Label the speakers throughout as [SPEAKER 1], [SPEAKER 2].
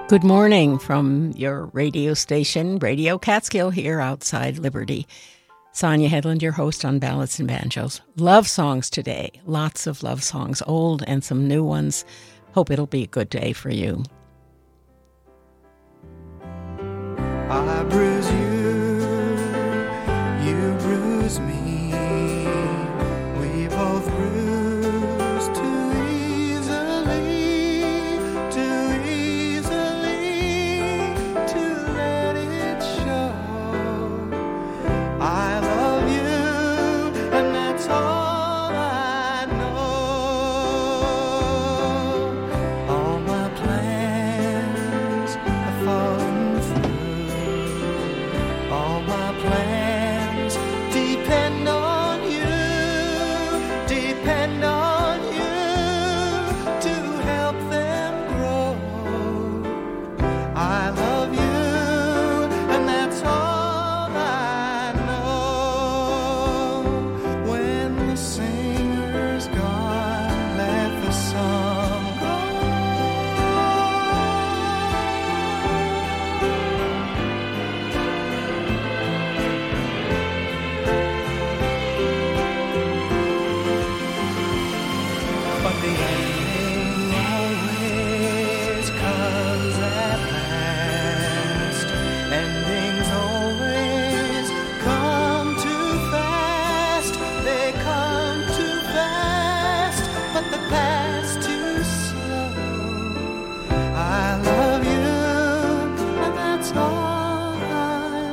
[SPEAKER 1] Good morning from your radio station, Radio Catskill, here outside Liberty. Sonia Headland, your host on Ballads and Banjos. Love songs today. Lots of love songs, old and some new ones. Hope it'll be a good day for you.
[SPEAKER 2] I bruise you, you bruise me. We both bruise too easily, too easily to let it show. I love you, and that's all I know. All my plans have fallen through. All my plans depend on you, depend on you to help them grow. I love you, and that's all I know. When the singer's gone, let the song go. But the ending always comes at last. Endings always come too fast. They come too fast, but the past too slow. I love you, and that's all I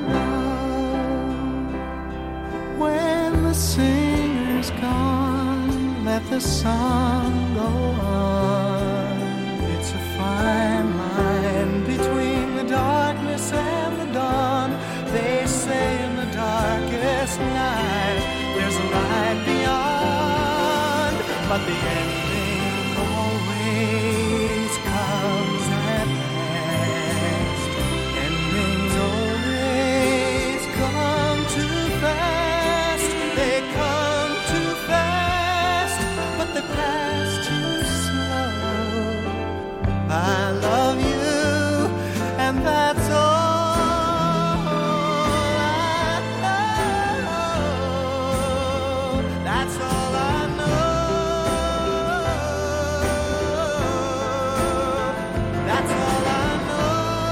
[SPEAKER 2] know. When the singer's gone, let the song go on. It's a fine line between the darkness and the dawn. They say in the darkest night there's a light beyond, but the ending always comes at last. Endings always come too fast. They come too fast, but the past too slow. I love you, and that's all I know. That's all I know. That's all I know.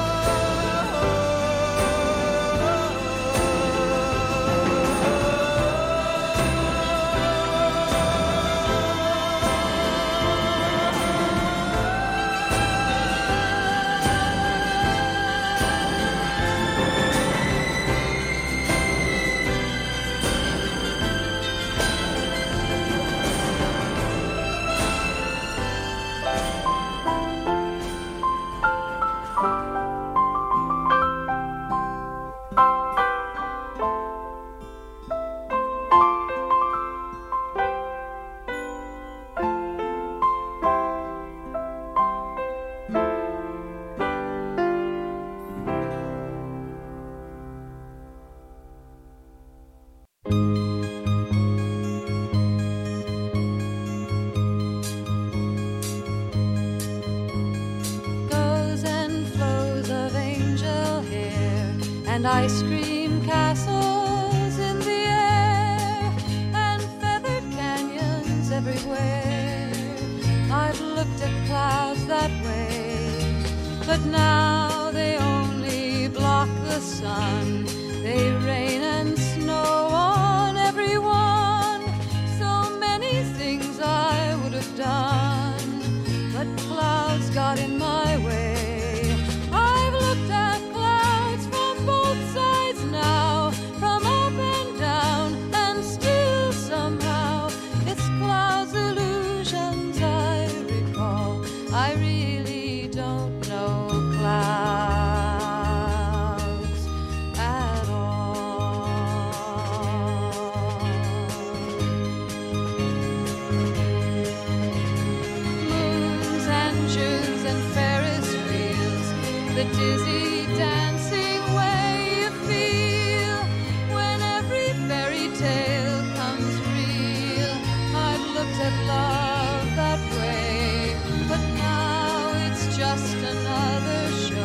[SPEAKER 3] Goes and flows of angel hair and ice cream castles in the air and feathered canyons everywhere. I've looked at clouds that way, but now they only block the sun. They rain and snow on everyone. So many things I would have done, but clouds got in my way. I've looked at clouds from both sides now, from up and down, and still somehow it's clouds' illusions I recall. I really don't know clouds at all. Moons and Junes and Ferris wheels, the dizzy dancing way you feel when every fairy tale comes real. I've looked at love that way, but now it's just another show.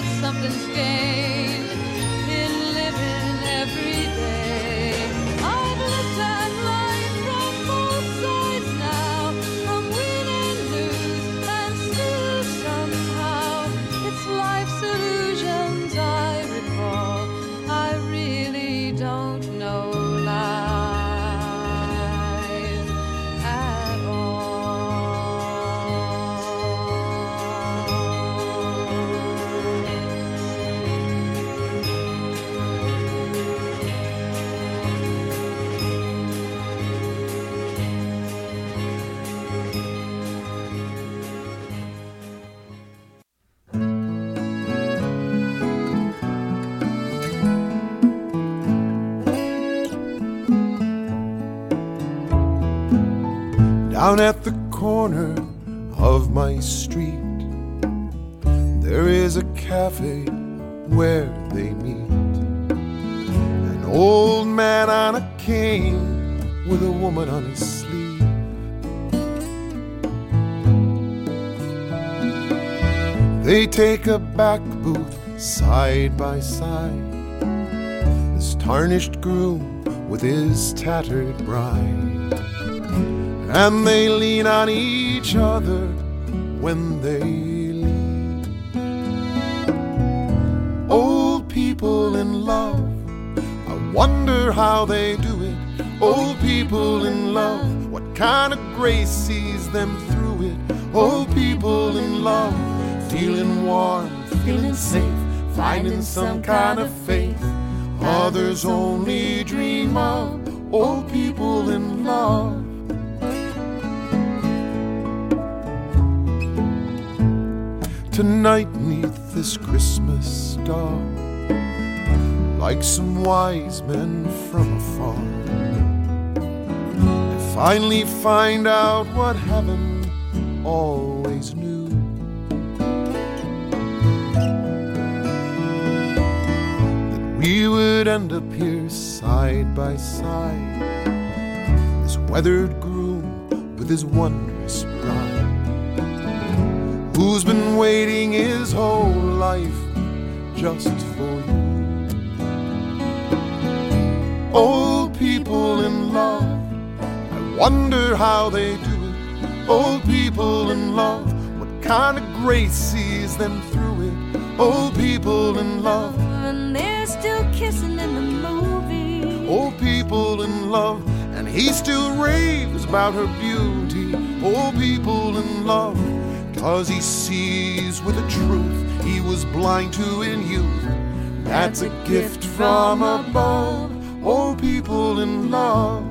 [SPEAKER 3] but something's gained in living every day. I've looked at life from both sides now, from win and lose, and still somehow it's life's illusions I recall. I really don't know life at all.
[SPEAKER 2] Down at the corner of my street, there is a cafe where they meet. An old man on a cane with a woman on his sleeve. They take a back booth side by side, this tarnished groom with his tattered bride. And they lean on each other when they leave. Old people in love, I wonder how they do it. Old people in love, what kind of grace sees them through it? Old people in love, feeling warm, feeling safe, finding some kind of faith others only dream of. Old people in love. Tonight neath this Christmas star, like some wise men from afar, I finally find out what heaven always knew. That we would end up here side by side, this weathered groom with his wondrous bride, who's been waiting his whole life just for you. Old people in love, I wonder how they do it. Old people in love, what kind of grace sees them through it? Old people in love,
[SPEAKER 3] And they're still kissing in the movie.
[SPEAKER 2] old people in love, and he still raves about her beauty. Old people in love, 'cause he sees with a truth he was blind to in youth. That's a gift from above. Old people in love.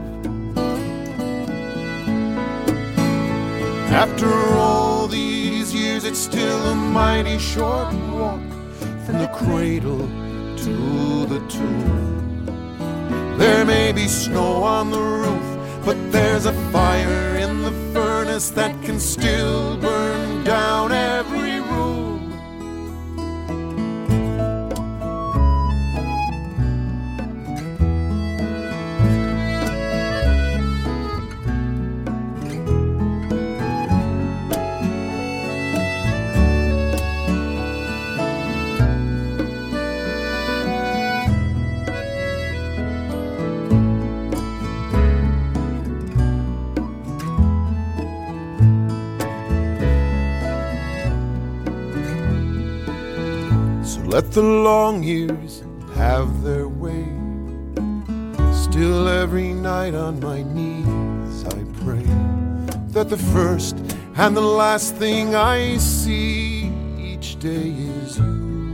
[SPEAKER 2] After all these years, it's still a mighty short walk from the cradle to the tomb. There may be snow on the roof, but there's a fire in the furnace that can still burn down every room. Let the long years have their way. Still every night on my knees I pray that the first and the last thing I see each day is you.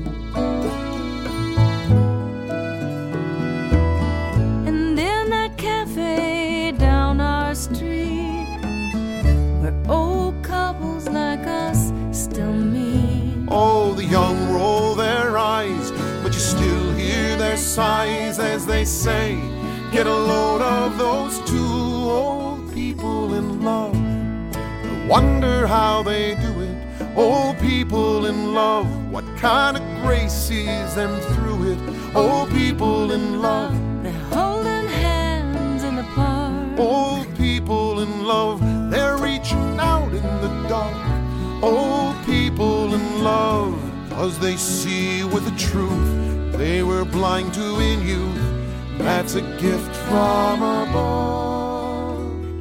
[SPEAKER 3] And in that cafe down our street, where old couples like us still meet.
[SPEAKER 2] Oh, the young roll their eyes, but you still hear their sighs as they say, get a load of those two old people in love. I wonder how they do it. Old people in love, what kind of grace sees them through it? Old people in love,
[SPEAKER 3] They're holding hands in the park.
[SPEAKER 2] old people in love, they're reaching out in the dark. Old people in love, 'cause they see with the truth they were blind to in youth. That's a gift from above.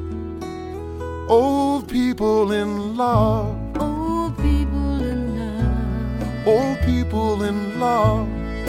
[SPEAKER 2] Old people in love.
[SPEAKER 3] Old people in love.
[SPEAKER 2] Old people in love.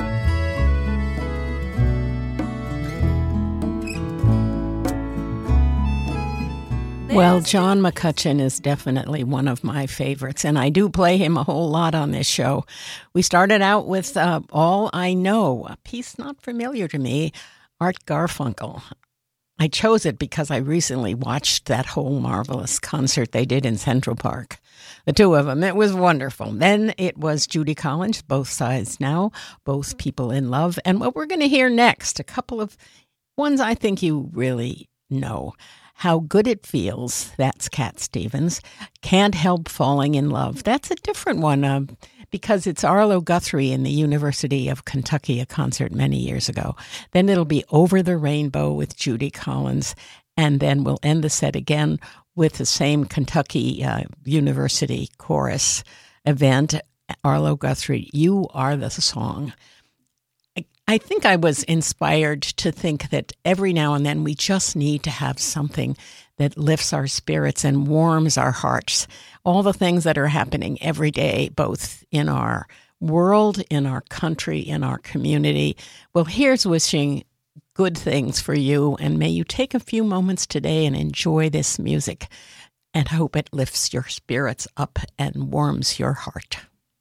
[SPEAKER 1] Well, John McCutcheon is definitely one of my favorites, and I do play him a whole lot on this show. We started out with All I Know, a piece not familiar to me, Art Garfunkel. I chose it because I recently watched that whole marvelous concert they did in Central Park. The two of them, it was wonderful. Then it was Judy Collins, Both Sides Now, Both People in Love. And what we're going to hear next, a couple of ones I think you really know. How Good It Feels, that's Cat Stevens. Can't Help Falling in Love. That's a different one because it's Arlo Guthrie in the University of Kentucky, a concert many years ago. Then it'll be Over the Rainbow with Judy Collins. And then we'll end the set again with the same Kentucky University chorus event, Arlo Guthrie, You Are the Song. I think I was inspired to think that every now and then we just need to have something that lifts our spirits and warms our hearts. All the things that are happening every day, both in our world, in our country, in our community. Well, here's wishing good things for you, and may you take a few moments today and enjoy this music and hope it lifts your spirits up and warms your heart.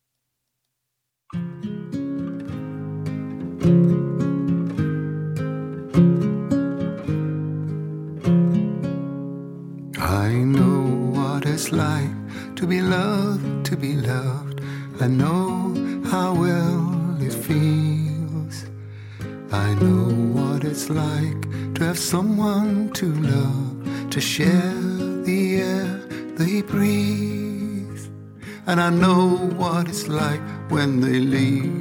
[SPEAKER 4] I know what it's like to be loved, to be loved. I know how well it feels. I know what it's like to have someone to love, to share the air they breathe. And I know what it's like when they leave.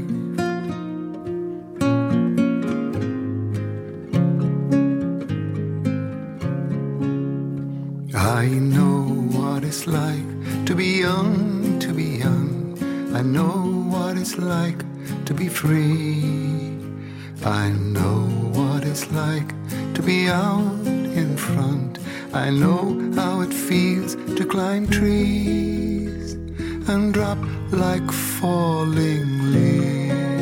[SPEAKER 4] I know what it's like to be young, to be young. I know what it's like to be free. I know what it's like to be out in front. I know how it feels to climb trees and drop like falling leaves.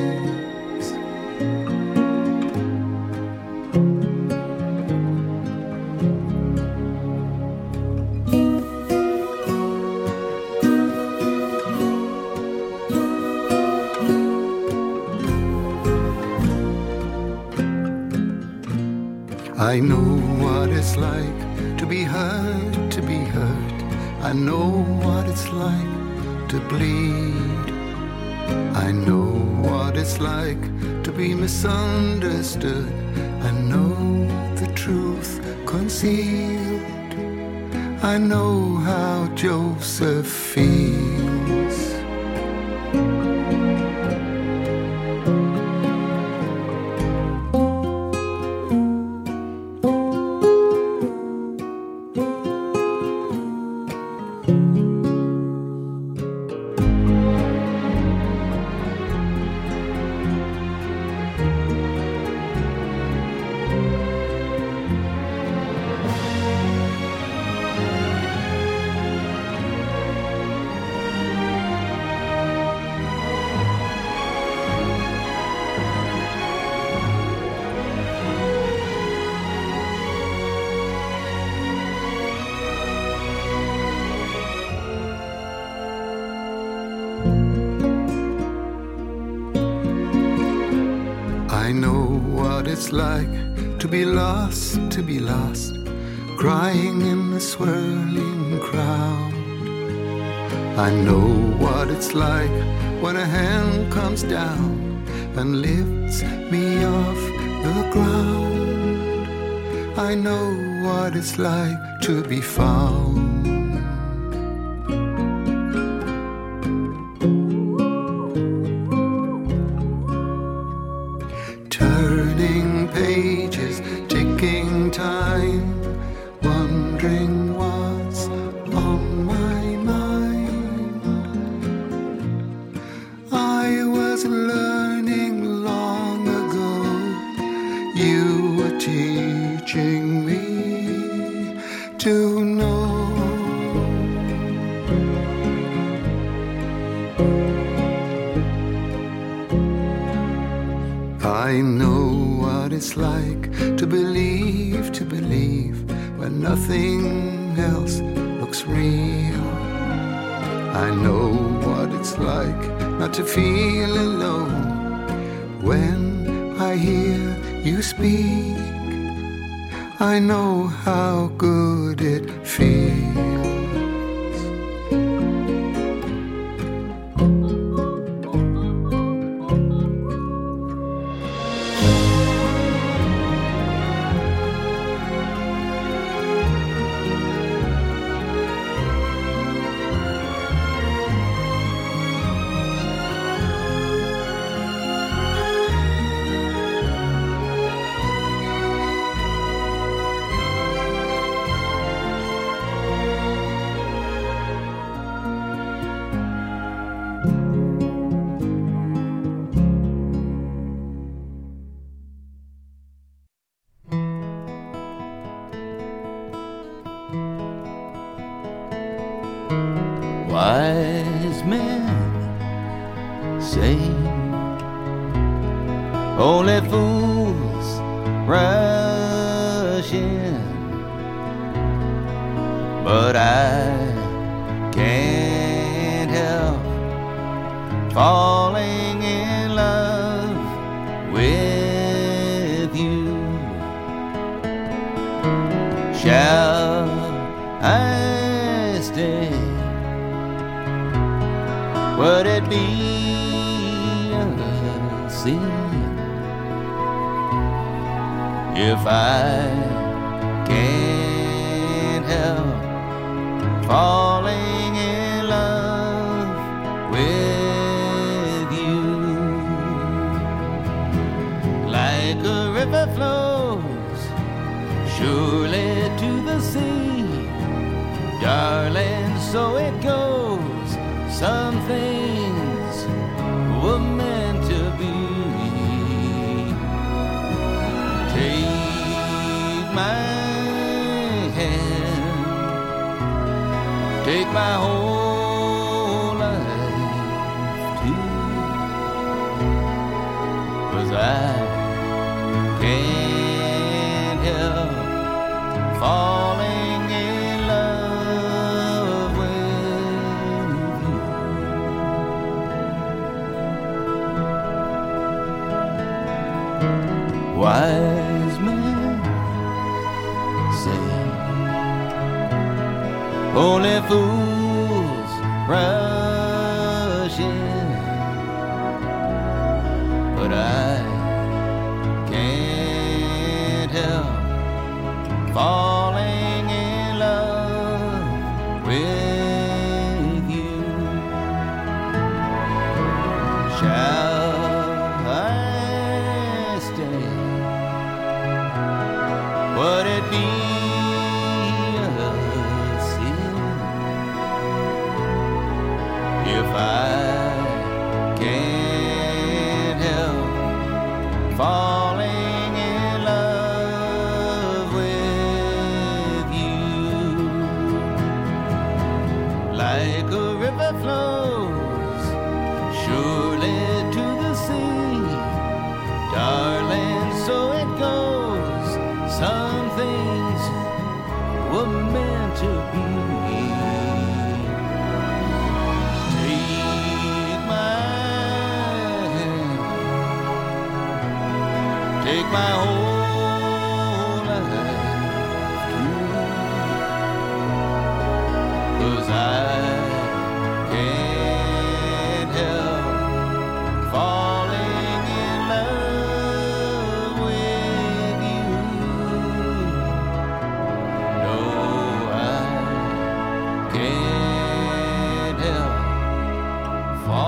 [SPEAKER 4] I know what it's like to be hurt, to be hurt. I know what it's like to bleed. I know what it's like to be misunderstood. I know the truth concealed. I know how Joseph feels. I know what it's like to be lost, crying in the swirling crowd. I know what it's like when a hand comes down and lifts me off the ground. I know what it's like to be found. Turning pages, ticking time, wondering what's on my mind. I was learning long ago. You were teaching me to know. I know what it's like to believe when nothing else looks real. I know what it's like not to feel alone when I hear you speak. I know how good it feels.
[SPEAKER 5] Wise men say only fools rush in, but I can't help falling in love with you. Shall I stay? Would it be a sin if I can't help falling in love with you? Like a river flows surely to the sea, darling, so it goes. Some things were meant to be. Take my hand, take my whole life too, 'cause I can't help falling in love with you. Wise men say only fools rush in, but I can't help falling in love with you. Shall I stay? Would it be a sin if I can't help falling in love with you? Like a river flows surely to the sea, darling, so it goes. Some things were meant to be. Take my hand, take my whole life too, 'cause I can't help falling in love with you. No, I can't help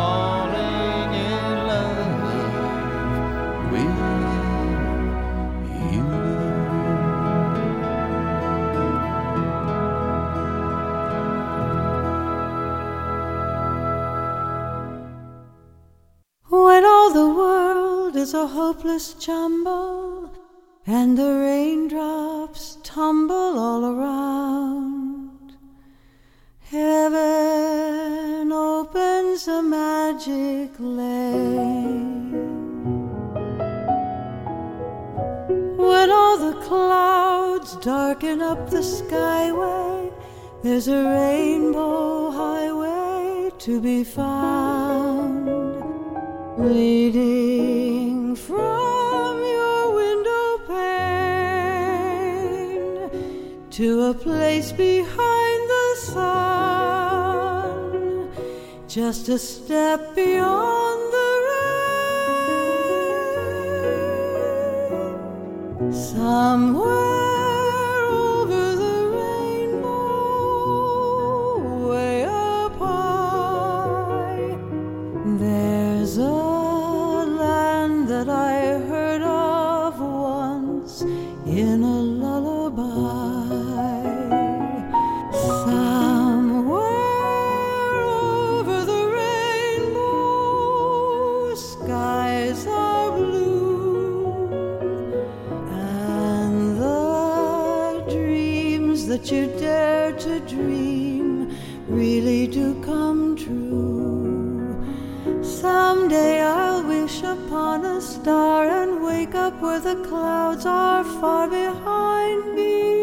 [SPEAKER 5] falling in love with you.
[SPEAKER 6] is a hopeless jumble, and the raindrops tumble all around. Heaven opens a magic lane. When all the clouds darken up the skyway, there's a rainbow highway to be found, leading from your window pane to a place behind the sun, just a step beyond the rain. Somewhere over the rainbow, way up high, there's a land that I heard of once in a lullaby. Somewhere over the rainbow, skies are blue, and the dreams that you dare to dream really do come true. Someday I'll wish upon a star and wake up where the clouds are far behind me,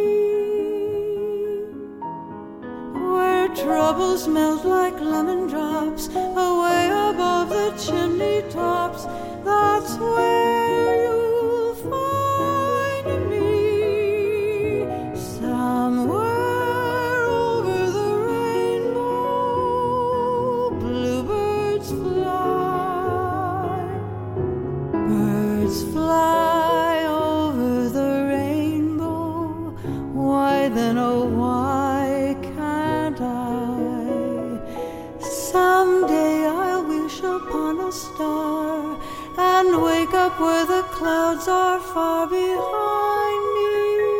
[SPEAKER 6] where troubles melt like lemon drops away above the chimney tops. That's where you'll find me. Somewhere over the rainbow, bluebirds fly. Birds fly over the rainbow. Why then, oh why can't I? Someday I'll wish upon a star and wake up where the clouds are far behind me,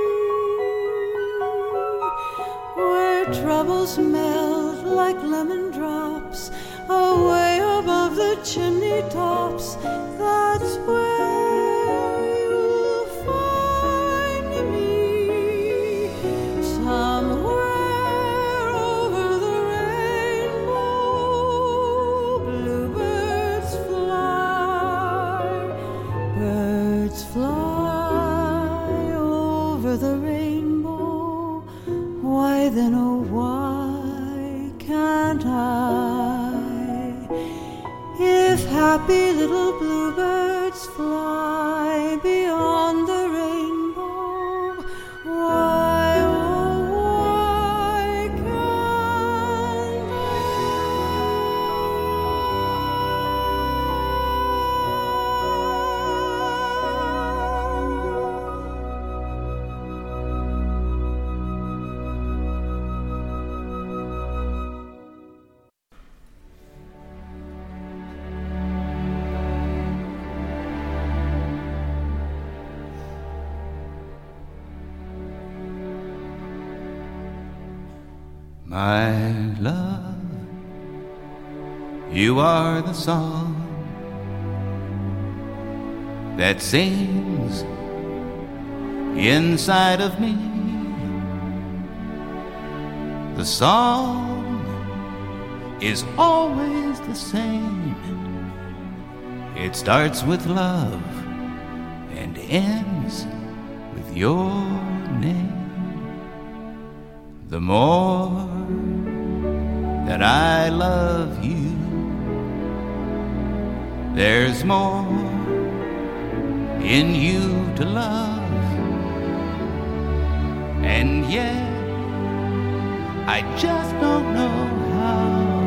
[SPEAKER 6] where troubles melt like lemon drops away above the chimney tops. That's where you'll find me. Somewhere over the rainbow, bluebirds fly. Birds fly over the rainbow. Why then, oh why can't I? If happy little bluebirds fly beyond the rainbow, why, oh why can't
[SPEAKER 5] My love, you are the song that sings inside of me. The song is always the same. It starts with love and ends with your name. The more that I love you, there's more in you to love. And yet I just don't know how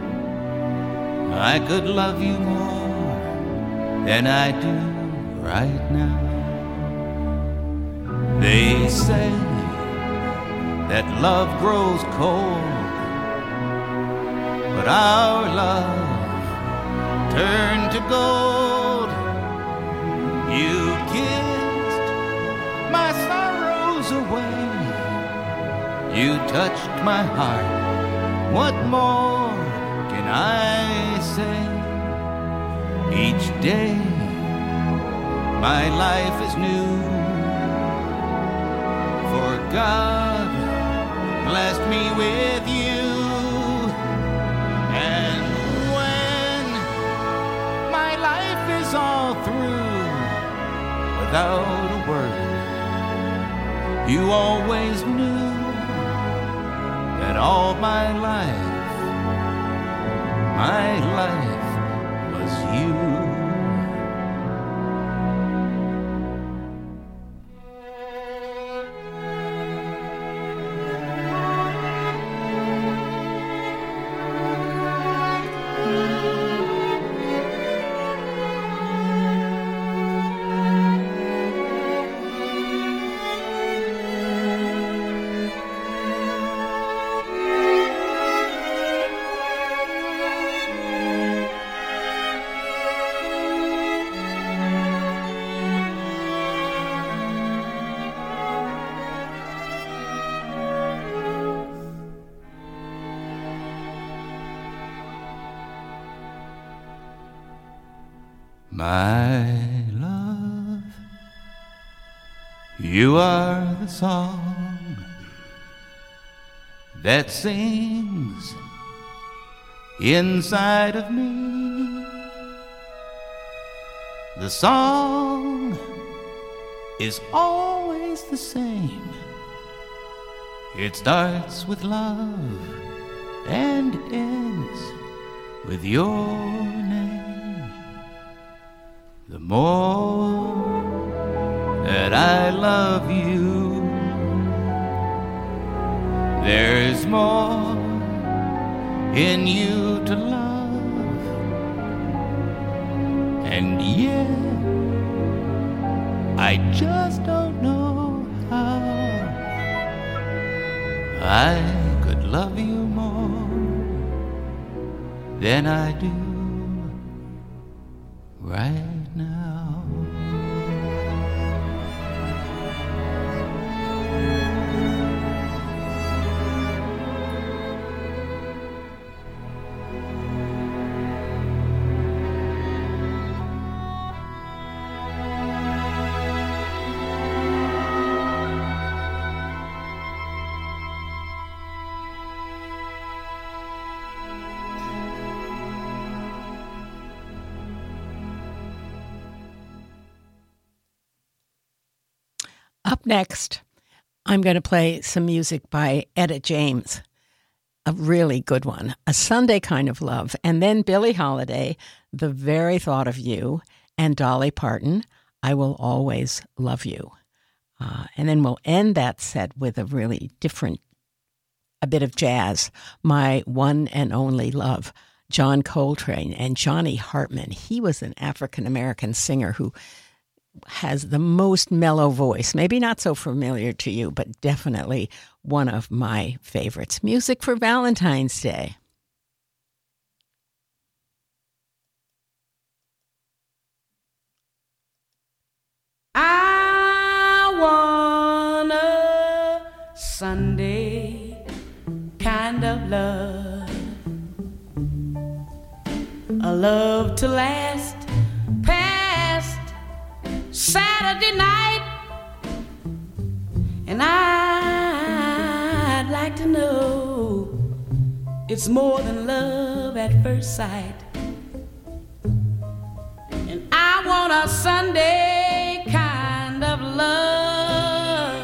[SPEAKER 5] I could love you more than I do right now. They say that love grows cold, but our love turned to gold. You kissed my sorrows away, you touched my heart. What more can I say? Each day my life is new. For God blessed me with you. And when my life is all through, without a word, you always knew that all my life was you. My love, you are the song that sings inside of me. The song is always the same. It starts with love and ends with your name. The more that I love you, there's more in you to love. And yet I just don't know how I could love you more than I do right now.
[SPEAKER 1] Up next, I'm going to play some music by Etta James, a really good one, A Sunday Kind of Love, and then Billie Holiday, The Very Thought of You, and Dolly Parton, I Will Always Love You. And then we'll end that set with a really different, a bit of jazz, My One and Only Love, John Coltrane and Johnny Hartman. He was an African-American singer who has the most mellow voice. Maybe not so familiar to you, but definitely one of my favorites. Music for Valentine's Day.
[SPEAKER 7] I want a Sunday kind of love, a love to last past Saturday night, and I'd like to know it's more than love at first sight. And I want a Sunday kind of love.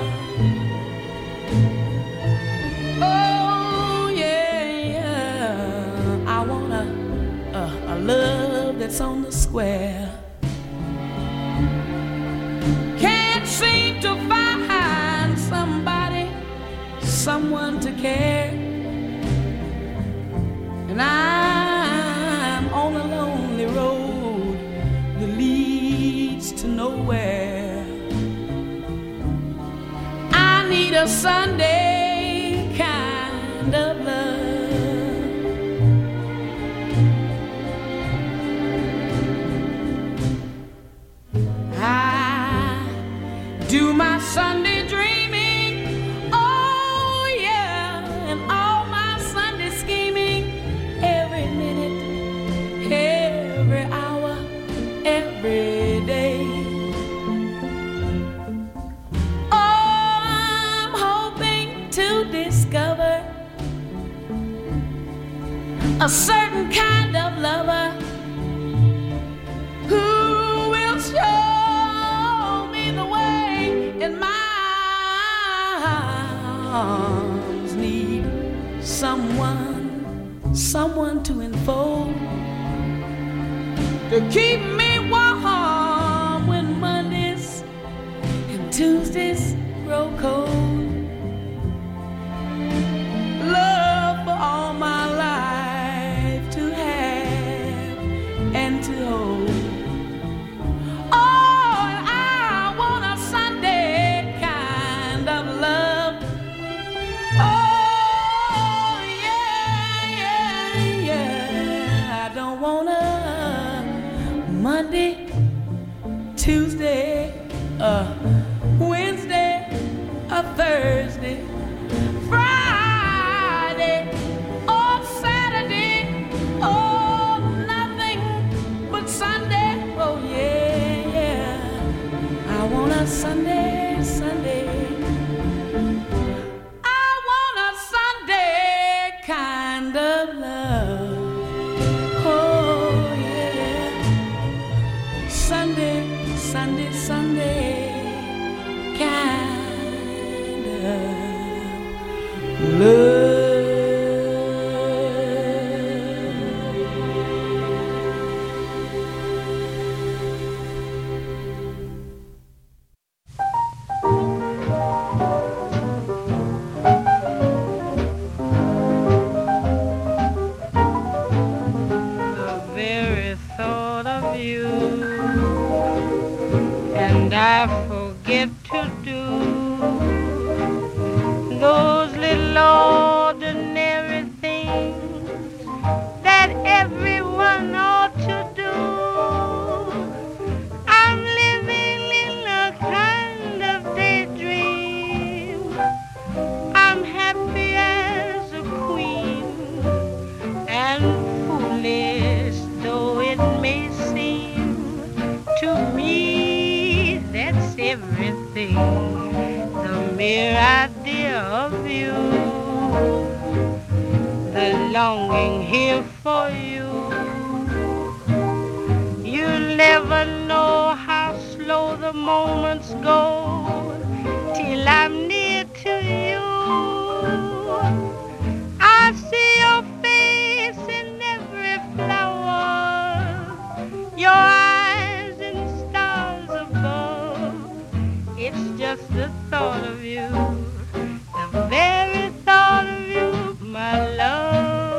[SPEAKER 7] Oh yeah, I want a love that's on the square. Can't seem to find somebody, someone to care, and I'm on a lonely road that leads to nowhere. I need a Sunday kind of love. Do my Sunday dreaming, oh yeah, and all my Sunday scheming, every minute, every hour, every day. a certain kind of lover who will show me the way in my arms. Need someone to enfold, to keep me warm when Mondays and Tuesdays grow cold. Love for all my life to have and to hold. Oh, and I want a Sunday kind of love. Oh, yeah, yeah, yeah. I don't want a Monday, Tuesday, Wednesday, a Thursday, Friday, or Saturday, oh, nothing but Sunday. Oh, yeah, yeah. I want a Sunday, Sunday. I want a Sunday kind of love. Oh, yeah. Sunday, Sunday, Sunday kind of love.
[SPEAKER 8] The very thought of you, and I forget to do those little ordinary things that everyone ought to do. I'm living in a kind of daydream. I'm happy as a queen, and foolish though it may seem to me, that's everything. The mere idea of you, the longing here for you. You'll never know how slow the moments go till I'm near to you. I see your face in every flower, your eyes in stars above. It's just the thought of you, the very thought of you, my love.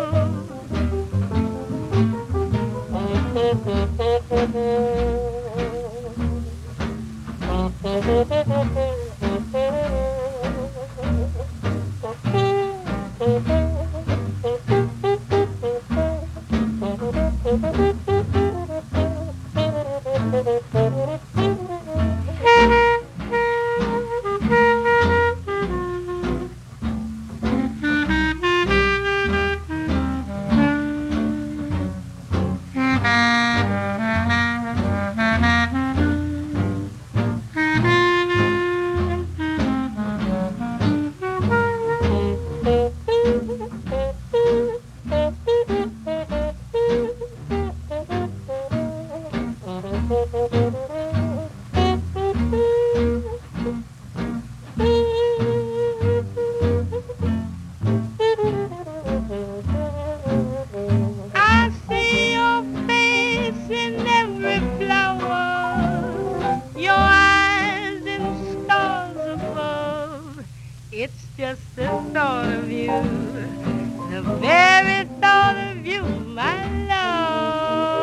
[SPEAKER 8] I see your face in every flower, your eyes in stars above. It's just the thought of you, the very thought of you, my love.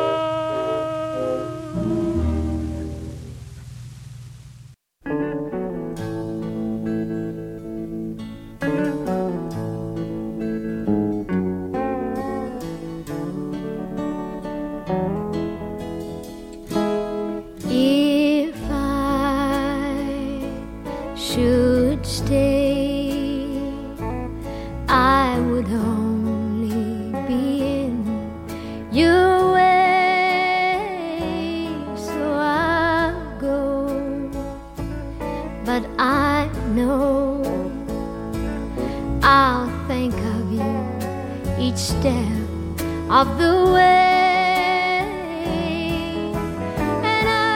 [SPEAKER 9] If I should stay, I would only be in your way, so I'll go. But I know I'll think of you each step of the way. And I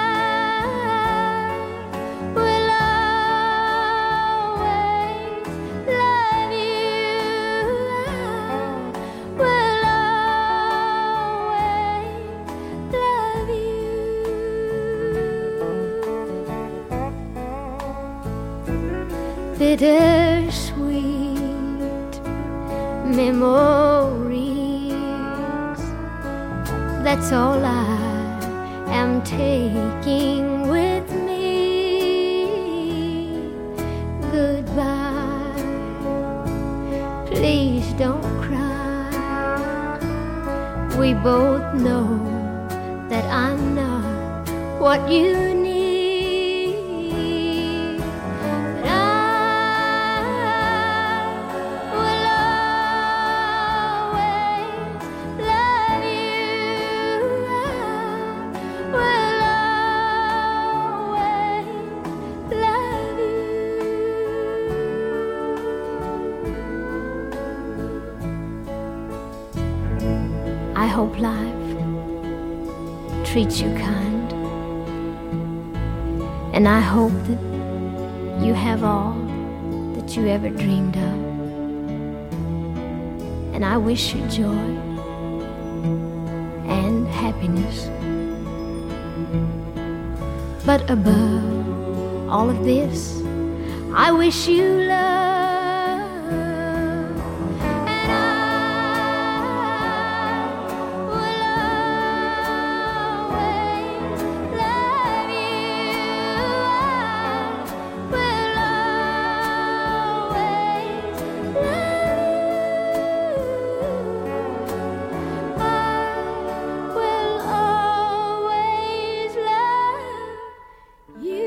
[SPEAKER 9] will always love you. I will always love you. Bittersweet memories, that's all I am taking with me. Goodbye, please don't cry. We both know that I'm not what you need. But I will always love you. I will always love you. I hope life treats you kind, and I hope that you have all that you ever dreamed of. And I wish you joy and happiness. But above all of this, I wish you love. And I will always love you. I will always love you. I will always love you.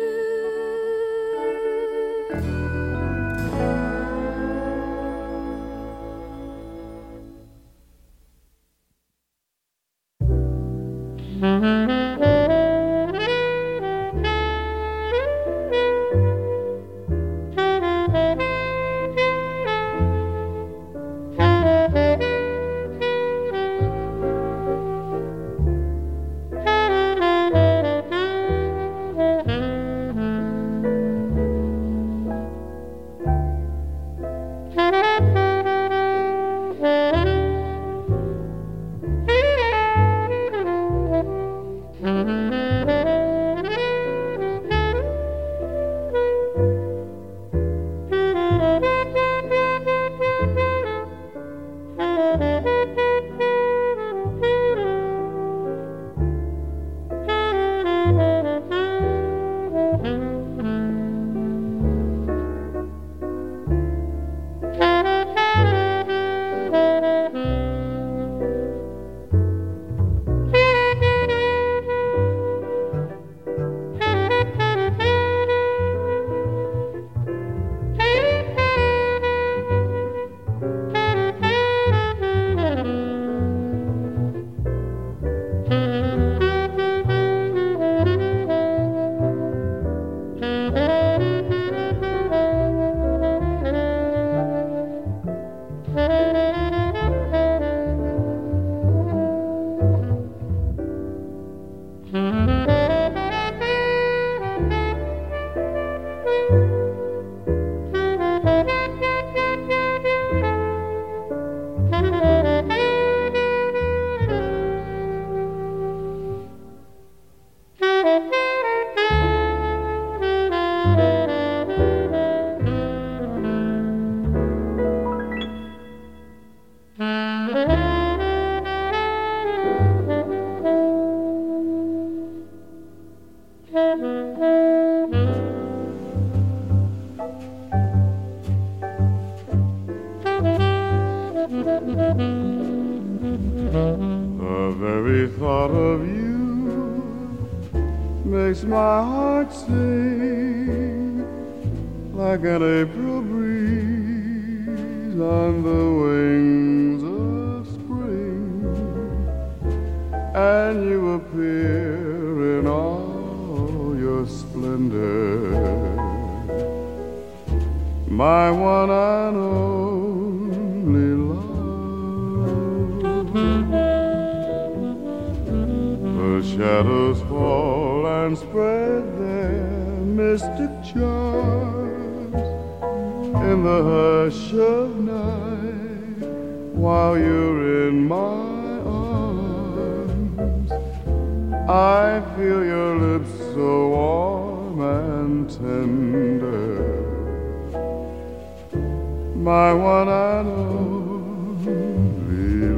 [SPEAKER 2] The very thought of you makes my heart sing like an April breeze on the wings of spring, and you appear in all your splendor, my one and only love. shadows fall and spread their mystic charms in the hush of night while you're in my arms. I feel your lips so warm and tender, my one and only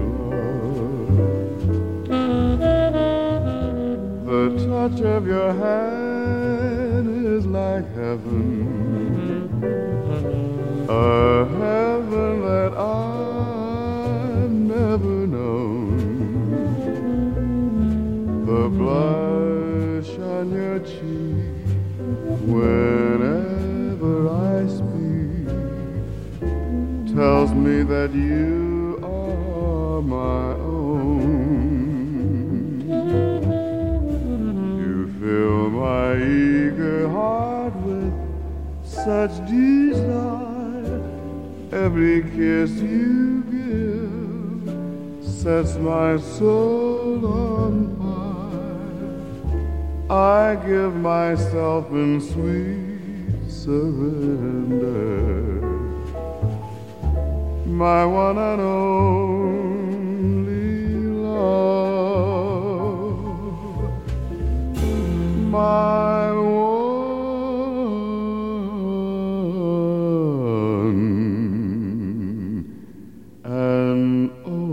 [SPEAKER 2] love. The touch of your hand is like heaven, a heaven that I've never known. The blush on your cheek whenever I speak tells me that you are my own. You fill my eager heart with such desire. Every kiss you give sets my soul on fire. I give myself in sweet surrender, my one and only love, my one and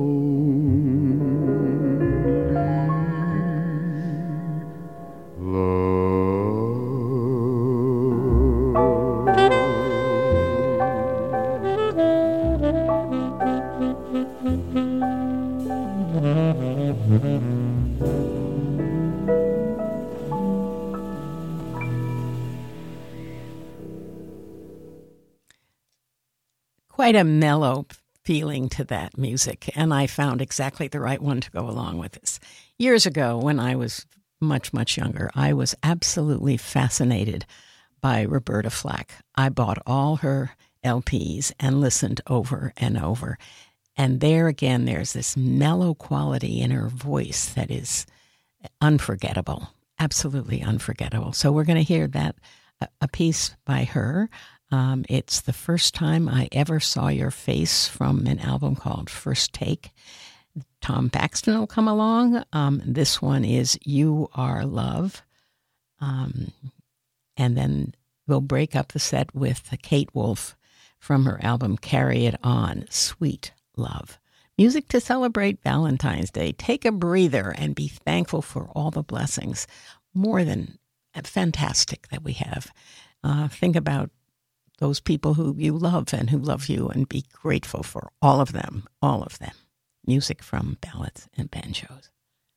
[SPEAKER 1] quite a mellow feeling to that music, and I found exactly the right one to go along with this. Years ago, when I was much, much younger, I was absolutely fascinated by Roberta Flack. I bought all her LPs and listened over and over. And there again, there's this mellow quality in her voice that is unforgettable, absolutely unforgettable. So we're going to hear that, a piece by her. It's The First Time I Ever Saw Your Face from an album called First Take. Tom Paxton will come along. This one is You Are Love. And then we'll break up the set with Kate Wolf from her album Carry It On, Sweet Love. Music to celebrate Valentine's Day. Take a breather and be thankful for all the blessings. More than fantastic that we have. Think about those people who you love and who love you and be grateful for all of them, all of them. Music from Ballads and Banjos.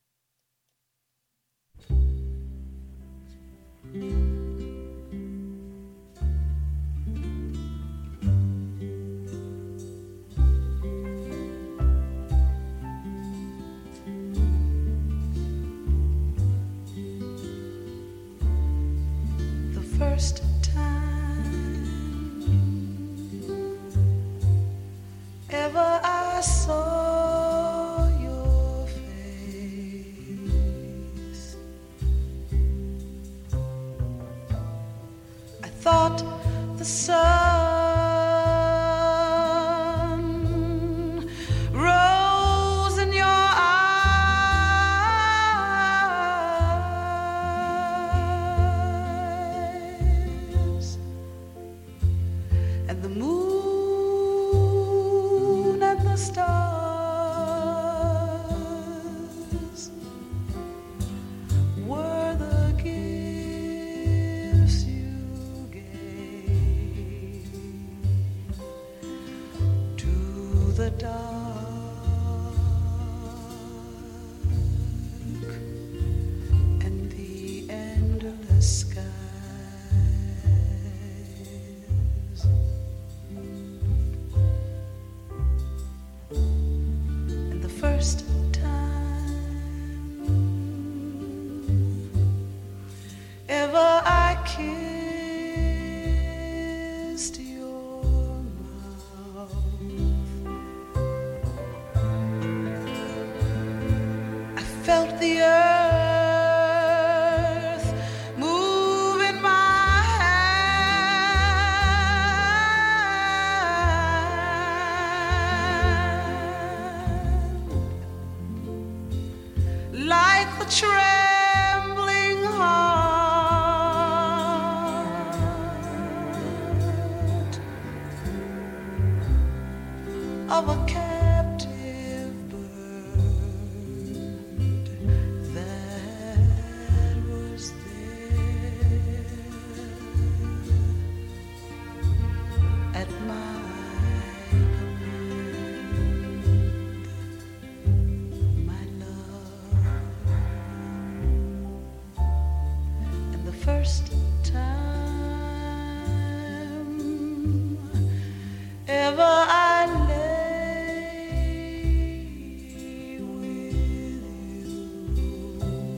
[SPEAKER 6] The first ever I saw your face, I thought the sun rose in your eyes, and the moon stars were the gifts you gave to the dark and the endless skies. First time ever I kissed your mouth, I felt the earth
[SPEAKER 10] of a captive bird that was there at my command, my love. And the first time ever I lay with you,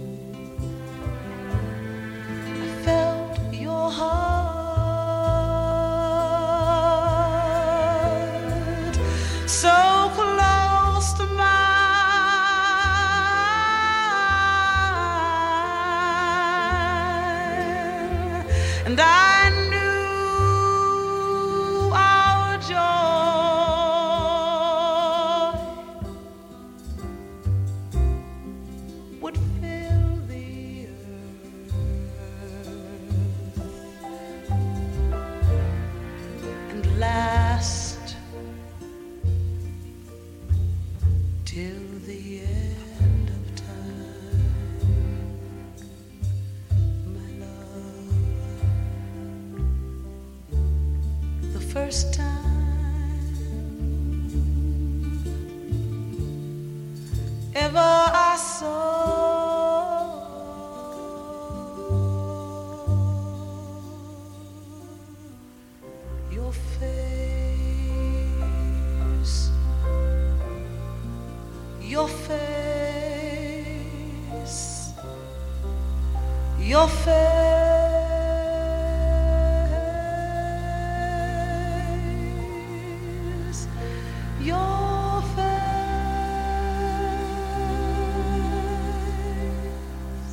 [SPEAKER 10] I felt your heart so close to mine, and I knew our joy would fill the earth and last till the end of time, my love. The first time ever I saw your face, your face, your face, your face.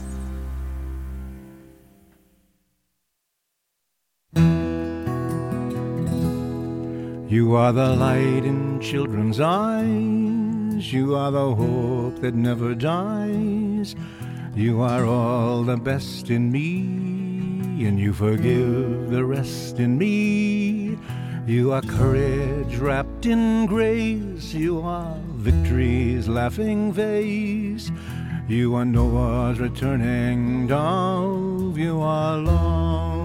[SPEAKER 11] You are the light in children's eyes. You are the hope that never dies. You are all the best in me, and you forgive the rest in me. You are courage wrapped in grace. You are victory's laughing face. You are Noah's returning dove. You are love.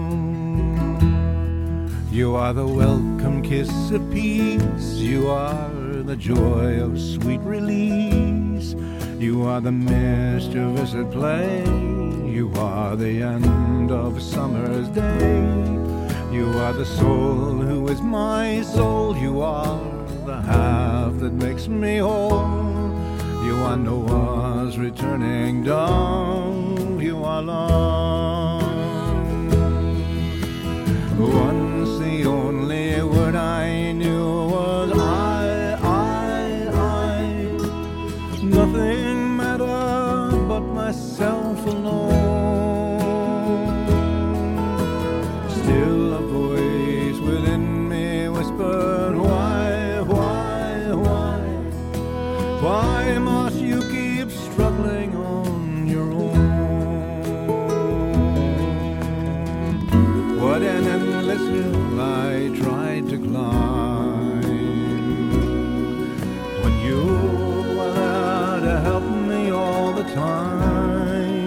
[SPEAKER 11] You are the welcome kiss of peace. You are the joy of sweet release. You are the mischievous at play. You are the end of summer's day. You are the soul who is my soul. You are the half that makes me whole. You are Noah's returning dove. You are love. Once the only word I knew was nothing mattered but myself alone. Still a voice within me whispered, why must you keep struggling on your own? What an endless hill I tried to climb when you were there to help me all the time.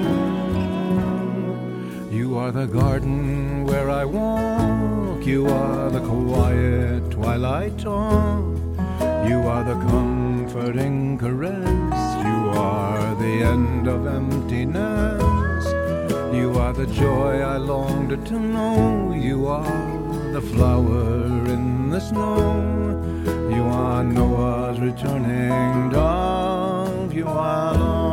[SPEAKER 11] You are the garden where I walk. You are the quiet twilight talk. You are the comforting caress. You are the end of emptiness. You are the joy I longed to know. You are the flower in the snow. You are Noah's returning dove. You are love.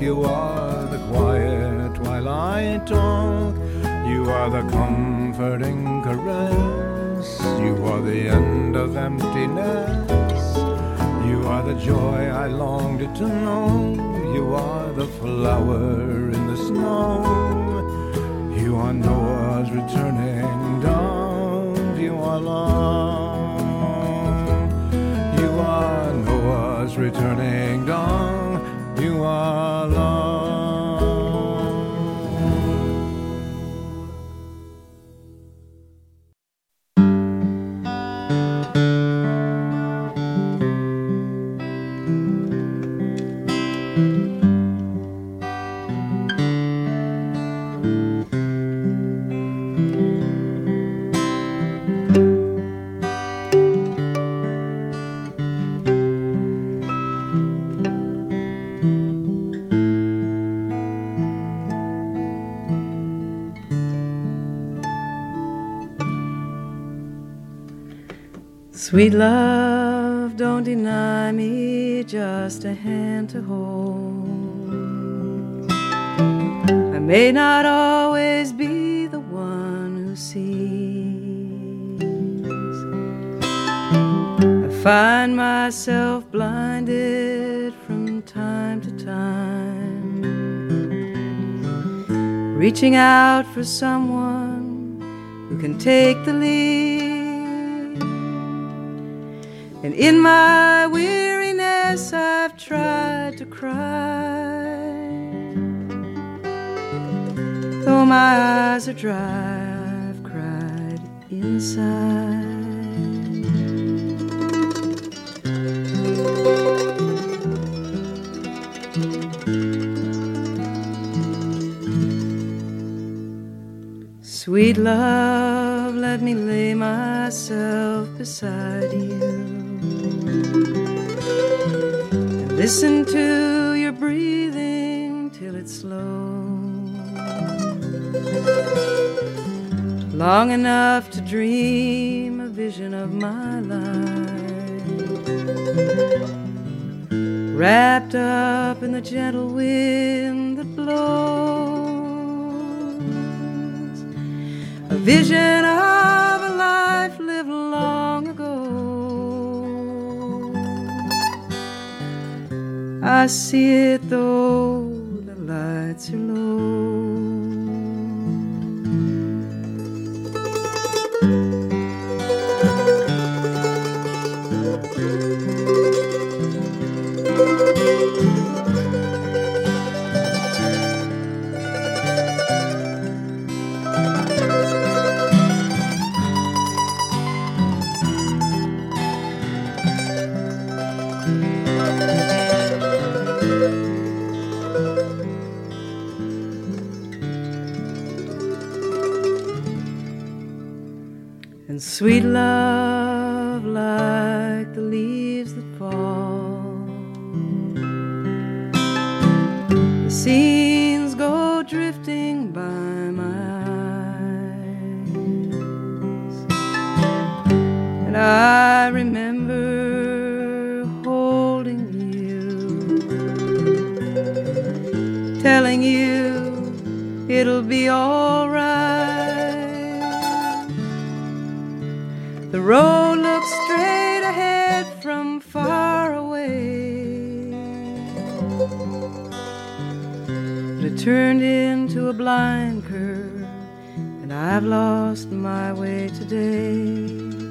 [SPEAKER 11] You are the quiet while I talk. You are the comforting caress. You are the end of emptiness. You are the joy I longed to know. You are the flower in the snow. You are Noah's returning dove. You are love. You are Noah's returning dove. You are love.
[SPEAKER 6] Sweet love, don't deny me just a hand to hold. I may not always be the one who sees. I find myself blinded from time to time, reaching out for someone who can take the lead. And in my weariness I've tried to cry. Though my eyes are dry, I've cried inside. Sweet love, let me lay myself beside you and listen to your breathing till it's slow, long enough to dream a vision of my life, wrapped up in the gentle wind that blows, a vision of a life lived long ago. I see it though the lights are low. And sweet love, like the leaves that fall, the scenes go drifting by my eyes, and I remember holding you, telling you it'll be all right. The road looks straight ahead from far away, but it turned into a blind curve, and I've lost my way today.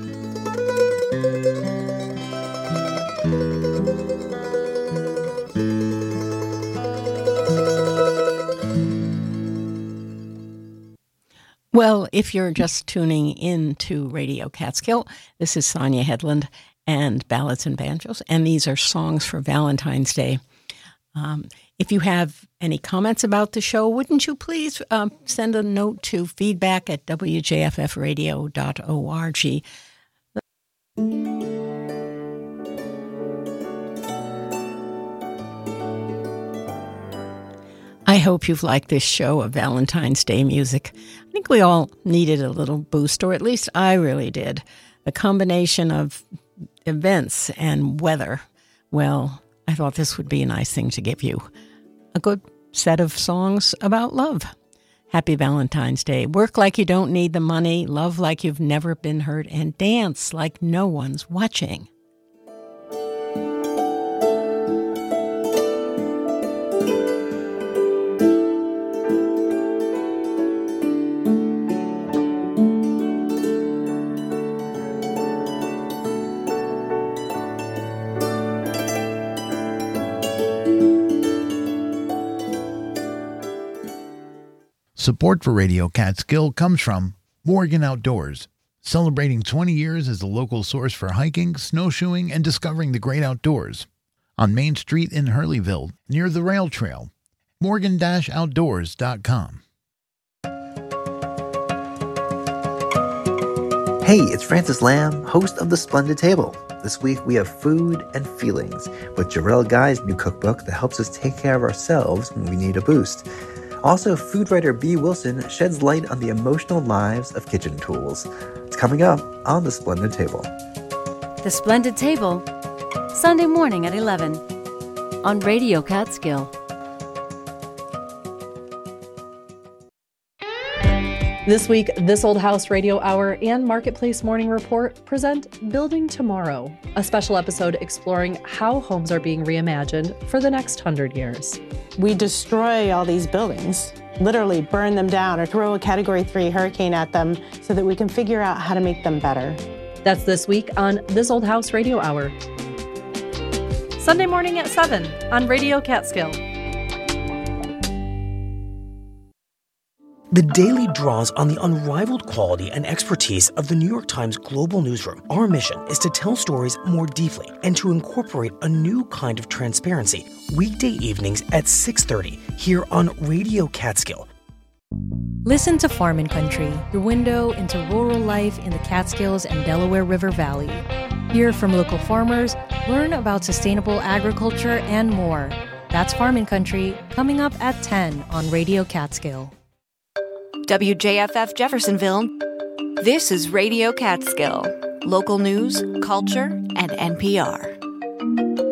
[SPEAKER 1] Well, if you're just tuning in to Radio Catskill, this is Sonia Hedlund and Ballads and Banjos, and these are songs for Valentine's Day. If you have any comments about the show, wouldn't you please send a note to feedback@wjffradio.org. I hope you've liked this show of Valentine's Day music. I think we all needed a little boost, or at least I really did. The combination of events and weather. Well, I thought this would be a nice thing to give you. a good set of songs about love. Happy Valentine's Day. Work like you don't need the money, love like you've never been hurt, and dance like no one's watching.
[SPEAKER 12] Support for Radio Catskill comes from Morgan Outdoors, celebrating 20 years as the local source for hiking, snowshoeing, and discovering the great outdoors. On Main Street in Hurleyville, near the rail trail. Morgan-Outdoors.com.
[SPEAKER 13] Hey, it's Francis Lamb, host of The Splendid Table. This week we have Food and Feelings with Jarrell Guy's new cookbook that helps us take care of ourselves when we need a boost. Also, food writer Bea Wilson sheds light on the emotional lives of kitchen tools. It's coming up on The Splendid Table.
[SPEAKER 14] The Splendid Table, Sunday morning at 11 on Radio Catskill.
[SPEAKER 15] This week, This Old House Radio Hour and Marketplace Morning Report present Building Tomorrow, a special episode exploring how homes are being reimagined for the next 100 years.
[SPEAKER 16] We destroy all these buildings, literally burn them down or throw a Category 3 hurricane at them so that we can figure out how to make them better.
[SPEAKER 15] That's this week on This Old House Radio Hour. Sunday morning at 7 on Radio Catskill.
[SPEAKER 17] The Daily draws on the unrivaled quality and expertise of the New York Times Global Newsroom. Our mission is to tell stories more deeply and to incorporate a new kind of transparency. Weekday evenings at 6:30 here on Radio Catskill.
[SPEAKER 18] Listen to Farm & Country, your window into rural life in the Catskills and Delaware River Valley. Hear from local farmers, learn about sustainable agriculture, and more. That's Farm & Country, coming up at 10 on Radio Catskill.
[SPEAKER 19] WJFF Jeffersonville. This is Radio Catskill. Local news, culture, and NPR.